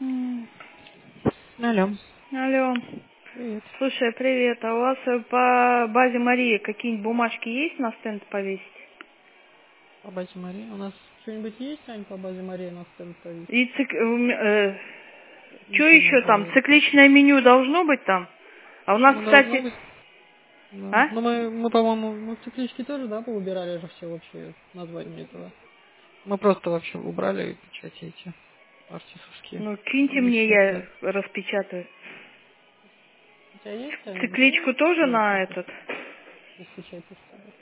М. Алло. Алло. Привет. Слушай, привет. А у вас по базе Марии какие-нибудь бумажки есть на стенд повесить? По базе Марии. У нас что-нибудь есть, Ань, по базе Марии на стенд повесить? И что Ничего еще там? нет. Цикличное меню должно быть там? А у нас, Ну, должно кстати... быть. Да. А? Ну, мы, по-моему, мы в цикличке тоже, да, поубирали же все вообще названия этого. Мы просто вообще убрали печати эти артисовские. Ну, киньте мне, Висят, я да. распечатаю. У тебя есть, Ань? Цикличку тоже Нет, на только этот? без печати, что ли?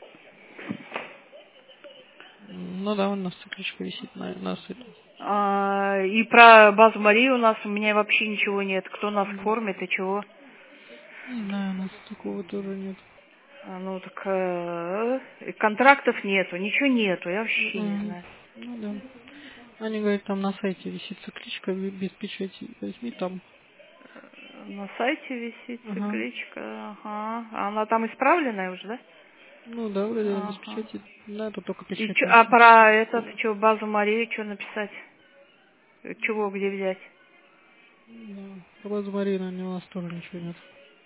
Ну да, у нас цикличка висит на сайте. И про базу Марии у меня вообще ничего нет. Кто нас Ну, кормит и чего? не знаю, у нас такого тоже нет. Ну так и контрактов нету, ничего нету, я вообще не М. знаю. Ну да. Они говорят, там на сайте висит цикличка без печати. Возьми там. На сайте висит Ага. цикличка, ага. А она там исправленная уже, да? Ну да, вроде без Ага. печати. Надо только И печать а про автоматически этот, ставить. что, базу Марии, что написать? Чего, где взять? Да. По базу Марина у нас тоже ничего нет.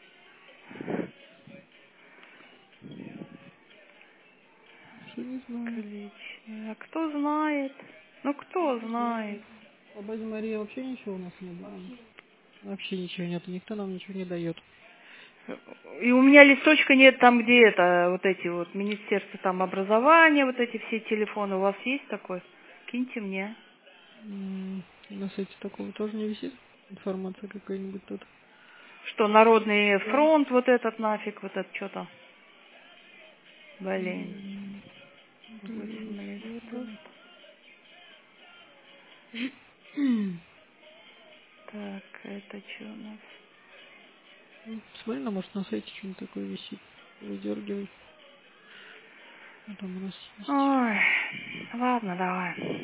Что не знаю. Цикличная. А кто знает? Ну, кто Не знаю. знает? По базе Марии вообще ничего у нас нет. Да? Вообще ничего нет. Никто нам ничего не дает. И у меня листочка нет там, где это, вот эти вот, Министерство там образования, вот эти все телефоны. У вас есть такой? Киньте мне. На сайте такого тоже не висит. Информация какая-нибудь тут. Что, Народный Да. фронт, вот этот нафиг, вот это что там? Блин. М, Тоже 8 ничего, листов. да. Так, это что у нас? Смотри, ну, может на сайте что-нибудь такое висит. Выдергивай. А там у нас есть. Ой, ладно, давай.